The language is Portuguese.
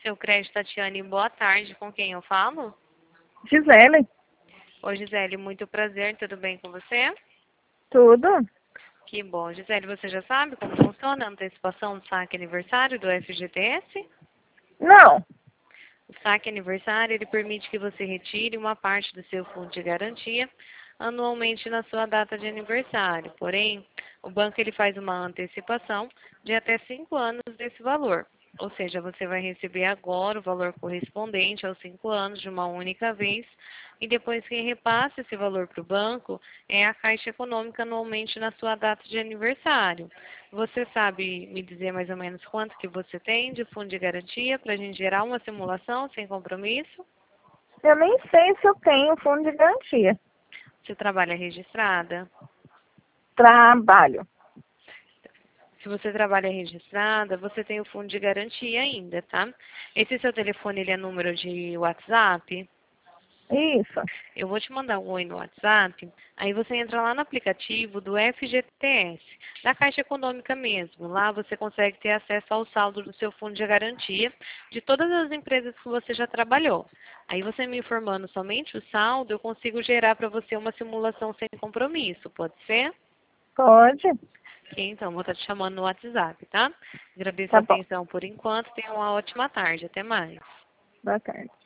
Seu crédito, Tatiane, boa tarde. Com quem eu falo? Gisele, Oi, Gisele, muito prazer. Tudo bem com você? tudo? Que bom. Gisele, você já sabe como funciona a antecipação do saque aniversário do FGTS? Não. O saque aniversário, ele permite que você retire uma parte do seu fundo de garantia anualmente na sua data de aniversário. Porém, o banco ele faz uma antecipação de até 5 anos desse valor. Ou seja, você vai receber agora o valor correspondente aos 5 anos de uma única vez e depois quem repassa esse valor para o banco é a Caixa Econômica anualmente na sua data de aniversário. Você sabe me dizer mais ou menos quanto que você tem de fundo de garantia para a gente gerar uma simulação sem compromisso? Eu nem sei se eu tenho fundo de garantia. Você trabalha registrada? Trabalho. Se você trabalha registrada, você tem o fundo de garantia ainda, tá? Esse seu telefone, ele é número de WhatsApp? Isso. Eu vou te mandar um oi no WhatsApp, aí você entra lá no aplicativo do FGTS, da Caixa Econômica mesmo. Lá você consegue ter acesso ao saldo do seu fundo de garantia de todas as empresas que você já trabalhou. Aí você me informando somente o saldo, eu consigo gerar para você uma simulação sem compromisso, pode ser? Pode? Ok, então, vou estar te chamando no WhatsApp, tá? Agradeço a Tá bom. atenção por enquanto. Tenha uma ótima tarde. Até mais. Boa tarde.